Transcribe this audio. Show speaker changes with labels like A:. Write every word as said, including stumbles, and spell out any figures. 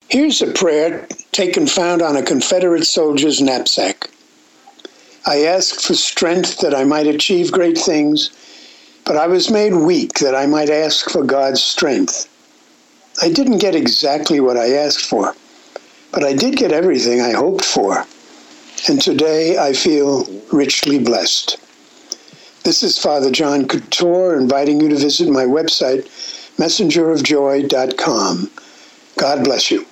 A: Here's a prayer taken found on a Confederate soldier's knapsack. I asked for strength that I might achieve great things, but I was made weak that I might ask for God's strength. I didn't get exactly what I asked for, but I did get everything I hoped for. And today I feel richly blessed. This is Father John Couture inviting you to visit my website, messenger of joy dot com. God bless you.